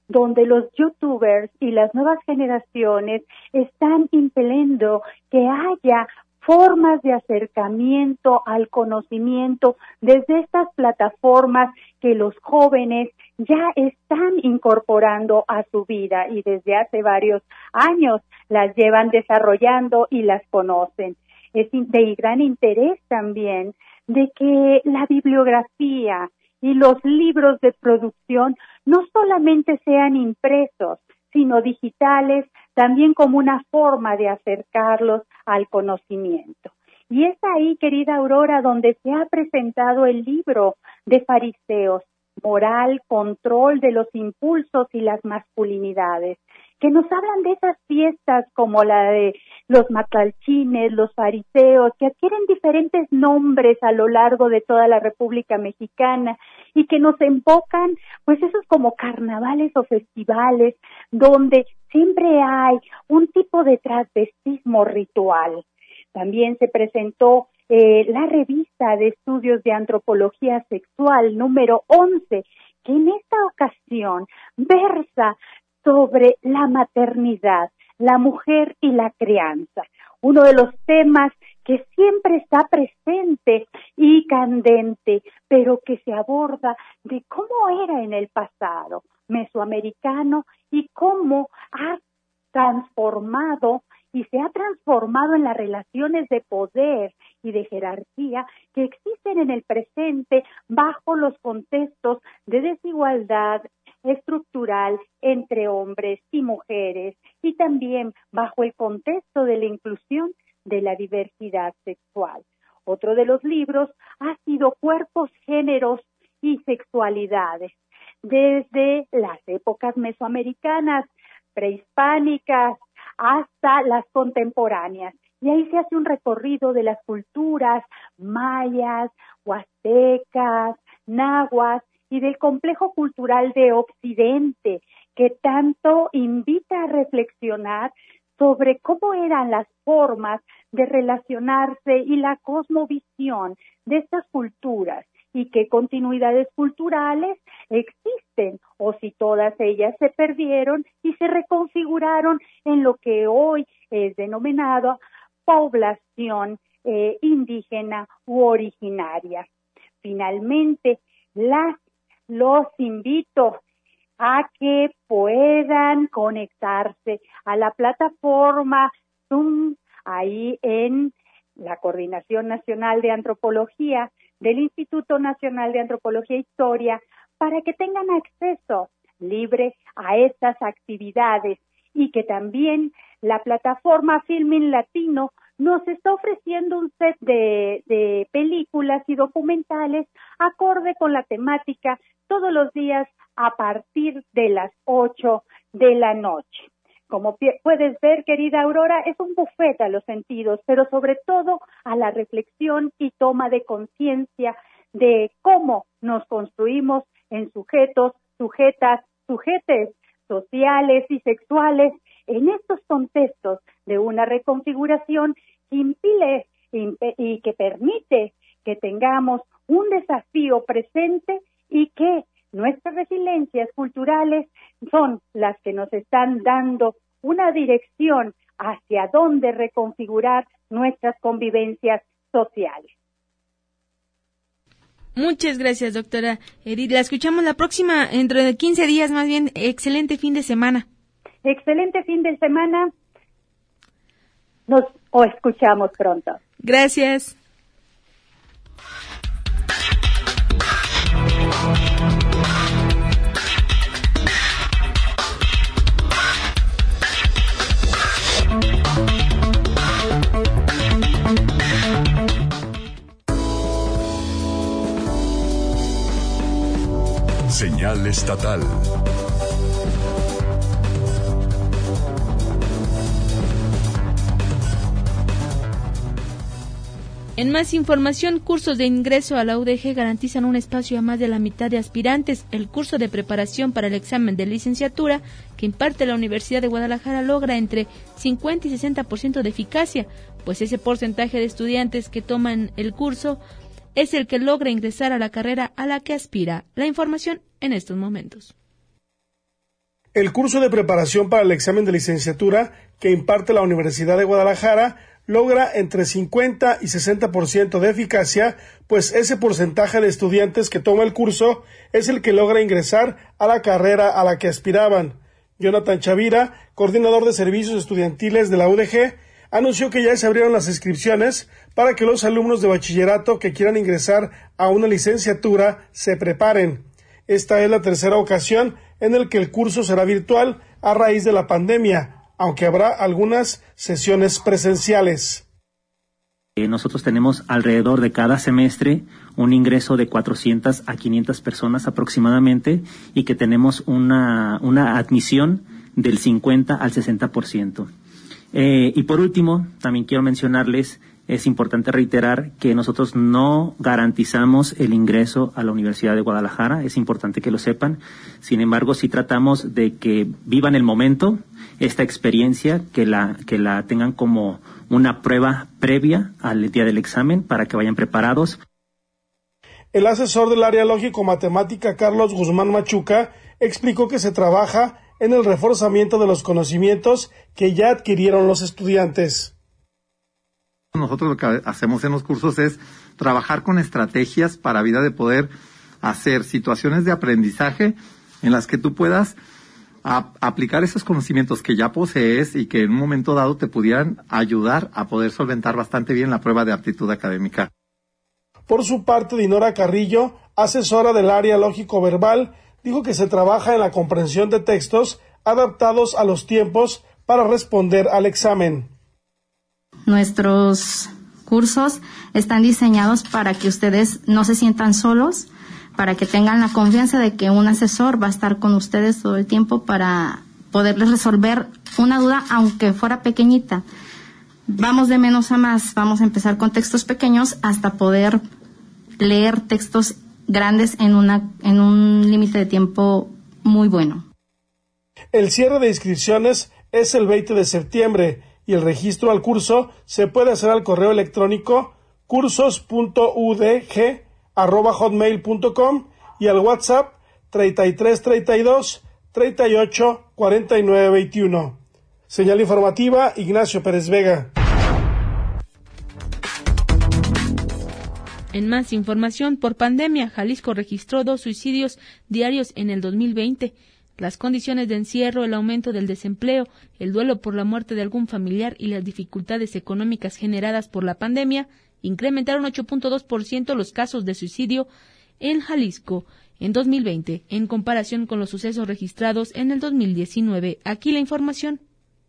S15: donde los youtubers y las nuevas generaciones están impeliendo que haya formas de acercamiento al conocimiento desde estas plataformas que los jóvenes ya están incorporando a su vida y desde hace varios años las llevan desarrollando y las conocen. Es de gran interés también de que la bibliografía y los libros de producción no solamente sean impresos, sino digitales, también como una forma de acercarlos al conocimiento. Y es ahí, querida Aurora, donde se ha presentado el libro de Fariseos, Moral, Control de los Impulsos y las Masculinidades, que nos hablan de esas fiestas como la de los matalchines, los fariseos, que adquieren diferentes nombres a lo largo de toda la República Mexicana y que nos enfocan, pues esos como carnavales o festivales, donde siempre hay un tipo de transvestismo ritual. También se presentó la revista de estudios de antropología sexual número 11, que en esta ocasión versa sobre la maternidad, la mujer y la crianza, uno de los temas que siempre está presente y candente, pero que se aborda de cómo era en el pasado mesoamericano y cómo ha transformado y se ha transformado en las relaciones de poder y de jerarquía que existen en el presente bajo los contextos de desigualdad estructural entre hombres y mujeres y también bajo el contexto de la inclusión de la diversidad sexual. Otro de los libros ha sido Cuerpos, Géneros y Sexualidades, desde las épocas mesoamericanas, prehispánicas, hasta las contemporáneas. Y ahí se hace un recorrido de las culturas mayas, huastecas, náhuatl y del complejo cultural de Occidente, que tanto invita a reflexionar sobre cómo eran las formas de relacionarse y la cosmovisión de estas culturas y qué continuidades culturales existen o si todas ellas se perdieron y se reconfiguraron en lo que hoy es denominado población indígena u originaria. Finalmente, los invito a que puedan conectarse a la plataforma Zoom ahí en la Coordinación Nacional de Antropología del Instituto Nacional de Antropología e Historia para que tengan acceso libre a estas actividades y que también la plataforma Filmin Latino nos está ofreciendo un set de películas y documentales acorde con la temática todos los días a partir de las 8 de la noche. Como puedes ver, querida Aurora, es un buffet a los sentidos, pero sobre todo a la reflexión y toma de conciencia de cómo nos construimos en sujetos, sujetas, sujetes sociales y sexuales en estos contextos de una reconfiguración que impide y que permite que tengamos un desafío presente y que nuestras resiliencias culturales son las que nos están dando una dirección hacia dónde reconfigurar nuestras convivencias sociales.
S2: Muchas gracias, doctora Edith. La escuchamos la próxima, dentro de 15 días más bien. Excelente fin de semana.
S15: Excelente fin de semana. Nos escuchamos pronto.
S2: Gracias.
S1: Señal estatal.
S2: En más información, cursos de ingreso a la UDG garantizan un espacio a más de la mitad de aspirantes. El curso de preparación para el examen de licenciatura que imparte la Universidad de Guadalajara logra entre 50 y 60% de eficacia, pues ese porcentaje de estudiantes que toman el curso es el que logra ingresar a la carrera a la que aspira. La información en estos momentos.
S16: El curso de preparación para el examen de licenciatura que imparte la Universidad de Guadalajara logra entre 50 y 60% de eficacia, pues ese porcentaje de estudiantes que toma el curso es el que logra ingresar a la carrera a la que aspiraban. Jonathan Chavira, coordinador de servicios estudiantiles de la UDG, anunció que ya se abrieron las inscripciones para que los alumnos de bachillerato que quieran ingresar a una licenciatura se preparen. Esta es la tercera ocasión en la que el curso será virtual a raíz de la pandemia, aunque habrá algunas sesiones presenciales.
S17: Nosotros tenemos alrededor de cada semestre un ingreso de 400 a 500 personas aproximadamente y que tenemos una admisión del 50 al 60%. Y por último, también quiero mencionarles, es importante reiterar que nosotros no garantizamos el ingreso a la Universidad de Guadalajara, es importante que lo sepan. Sin embargo, sí tratamos de que vivan el momento, esta experiencia, que la tengan como una prueba previa al día del examen para que vayan preparados.
S16: El asesor del área lógico-matemática, Carlos Guzmán Machuca, explicó que se trabaja en el reforzamiento de los conocimientos que ya adquirieron los estudiantes.
S18: Nosotros lo que hacemos en los cursos es trabajar con estrategias para vida de poder hacer situaciones de aprendizaje en las que tú puedas aplicar esos conocimientos que ya posees y que en un momento dado te pudieran ayudar a poder solventar bastante bien la prueba de aptitud académica.
S16: Por su parte, Dinora Carrillo, asesora del área lógico-verbal, dijo que se trabaja en la comprensión de textos adaptados a los tiempos para responder al examen.
S19: Nuestros cursos están diseñados para que ustedes no se sientan solos, para que tengan la confianza de que un asesor va a estar con ustedes todo el tiempo para poderles resolver una duda, aunque fuera pequeñita. Vamos de menos a más, vamos a empezar con textos pequeños hasta poder leer textos grandes en un límite de tiempo muy bueno.
S16: El cierre de inscripciones es el 20 de septiembre y el registro al curso se puede hacer al correo electrónico cursos.udg@hotmail.com y al WhatsApp 3332 38 49 21. Señal informativa, Ignacio Pérez Vega.
S2: En más información, por pandemia, Jalisco registró 2 suicidios diarios en el 2020. Las condiciones de encierro, el aumento del desempleo, el duelo por la muerte de algún familiar y las dificultades económicas generadas por la pandemia incrementaron 8.2% los casos de suicidio en Jalisco en 2020, en comparación con los sucesos registrados en el 2019. Aquí la información.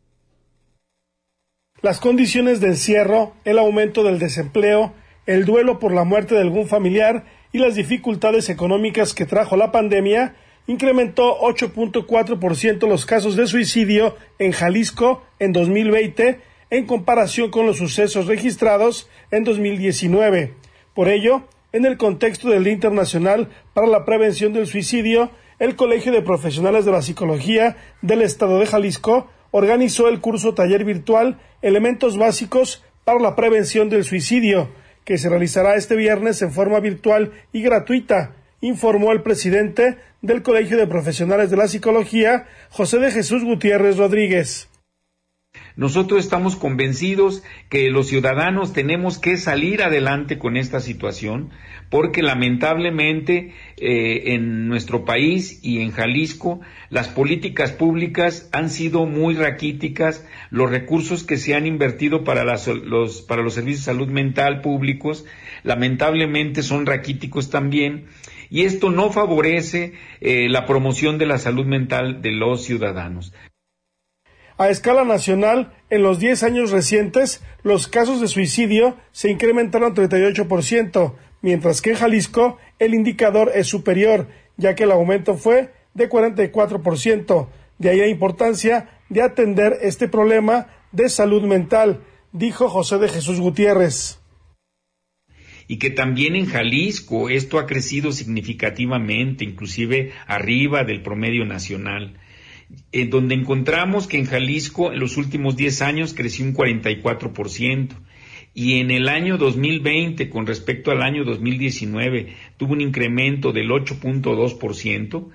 S16: Las condiciones de encierro, el aumento del desempleo, el duelo por la muerte de algún familiar y las dificultades económicas que trajo la pandemia incrementó 8.4% los casos de suicidio en Jalisco en 2020 en comparación con los sucesos registrados en 2019. Por ello, en el contexto del Día Internacional para la Prevención del Suicidio, el Colegio de Profesionales de la Psicología del Estado de Jalisco organizó el curso taller virtual Elementos Básicos para la Prevención del Suicidio, que se realizará este viernes en forma virtual y gratuita, informó el presidente del Colegio de Profesionales de la Psicología, José de Jesús Gutiérrez Rodríguez.
S20: Nosotros estamos convencidos que los ciudadanos tenemos que salir adelante con esta situación, porque lamentablemente en nuestro país y en Jalisco las políticas públicas han sido muy raquíticas, los recursos que se han invertido para los servicios de salud mental públicos lamentablemente son raquíticos también, y esto no favorece la promoción de la salud mental de los ciudadanos.
S16: A escala nacional, en los 10 años recientes, los casos de suicidio se incrementaron 38%, mientras que en Jalisco el indicador es superior, ya que el aumento fue de 44%. De ahí la importancia de atender este problema de salud mental, dijo José de Jesús Gutiérrez.
S20: Y que también en Jalisco esto ha crecido significativamente, inclusive arriba del promedio nacional, donde encontramos que en Jalisco en los últimos 10 años creció un 44%, y en el año 2020 con respecto al año 2019 tuvo un incremento del 8.2%,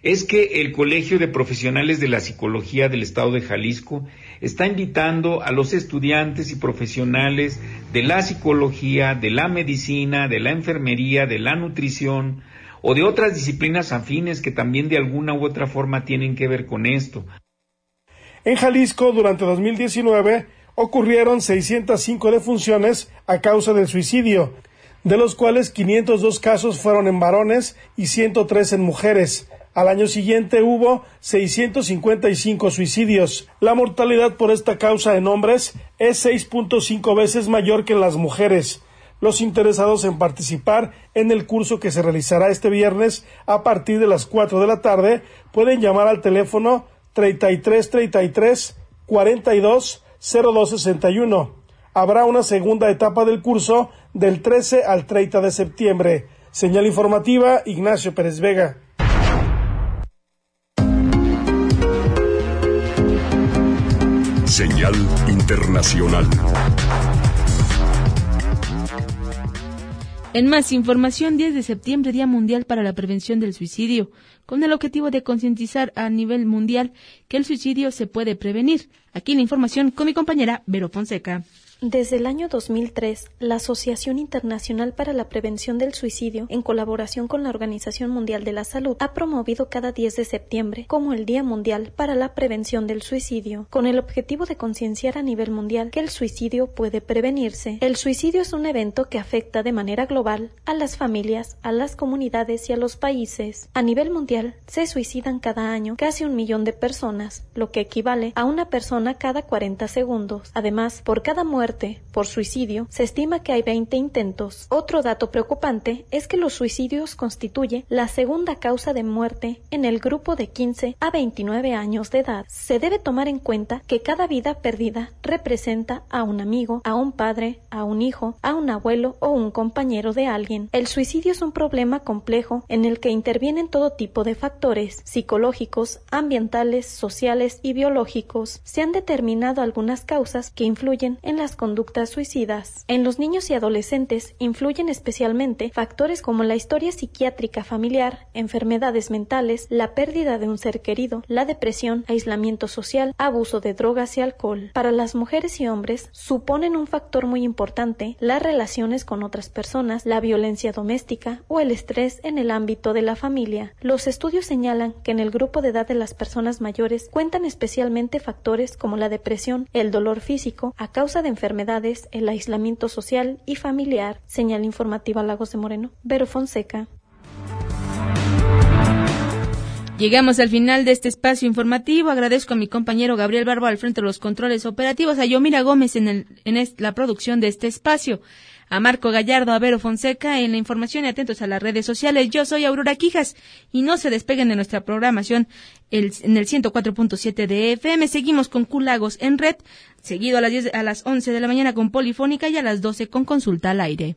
S20: es que el Colegio de Profesionales de la Psicología del Estado de Jalisco está invitando a los estudiantes y profesionales de la psicología, de la medicina, de la enfermería, de la nutrición o de otras disciplinas afines que también de alguna u otra forma tienen que ver con esto.
S16: En Jalisco, durante 2019, ocurrieron 605 defunciones a causa del suicidio, de los cuales 502 casos fueron en varones y 103 en mujeres. Al año siguiente hubo 655 suicidios. La mortalidad por esta causa en hombres es 6.5 veces mayor que en las mujeres. Los interesados en participar en el curso que se realizará este viernes a partir de las 4 de la tarde pueden llamar al teléfono 33 42 02 61. Habrá una segunda etapa del curso del 13 al 30 de septiembre. Señal informativa, Ignacio Pérez Vega.
S1: Señal internacional.
S2: En más información, 10 de septiembre, Día Mundial para la Prevención del Suicidio, con el objetivo de concientizar a nivel mundial que el suicidio se puede prevenir. Aquí la información con mi compañera Vero Fonseca.
S8: Desde el año 2003, la Asociación Internacional para la Prevención del Suicidio, en colaboración con la Organización Mundial de la Salud, ha promovido cada 10 de septiembre como el Día Mundial para la Prevención del Suicidio, con el objetivo de concienciar a nivel mundial que el suicidio puede prevenirse. El suicidio es un evento que afecta de manera global a las familias, a las comunidades y a los países. A nivel mundial, se suicidan cada año casi 1 millón de personas, lo que equivale a una persona cada 40 segundos. Además, por cada muerte por suicidio, se estima que hay 20 intentos. Otro dato preocupante es que los suicidios constituye la segunda causa de muerte en el grupo de 15 a 29 años de edad. Se debe tomar en cuenta que cada vida perdida representa a un amigo, a un padre, a un hijo, a un abuelo o un compañero de alguien. El suicidio es un problema complejo en el que intervienen todo tipo de factores psicológicos, ambientales, sociales y biológicos. Se han determinado algunas causas que influyen en las conductas suicidas. En los niños y adolescentes influyen especialmente factores como la historia psiquiátrica familiar, enfermedades mentales, la pérdida de un ser querido, la depresión, aislamiento social, abuso de drogas y alcohol. Para las mujeres y hombres suponen un factor muy importante las relaciones con otras personas, la violencia doméstica o el estrés en el ámbito de la familia. Los estudios señalan que en el grupo de edad de las personas mayores cuentan especialmente factores como la depresión, el dolor físico a causa de enfermedades, el aislamiento social y familiar. Señal informativa Lagos de Moreno. Vero Fonseca.
S2: Llegamos al final de este espacio informativo. Agradezco a mi compañero Gabriel Barba al frente de los controles operativos, a Yomira Gómez en la producción de este espacio, a Marco Gallardo, a Vero Fonseca en la información y atentos a las redes sociales. Yo soy Aurora Quijas y no se despeguen de nuestra programación en el 104.7 de FM. Seguimos con Q Lagos en red, seguido a las 11 de la mañana con Polifónica y a las 12 con Consulta al Aire.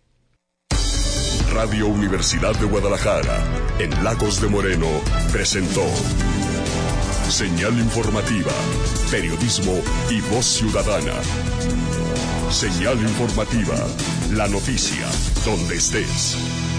S1: Radio Universidad de Guadalajara, en Lagos de Moreno, presentó Señal Informativa, Periodismo y Voz Ciudadana. Señal Informativa, la noticia, donde estés.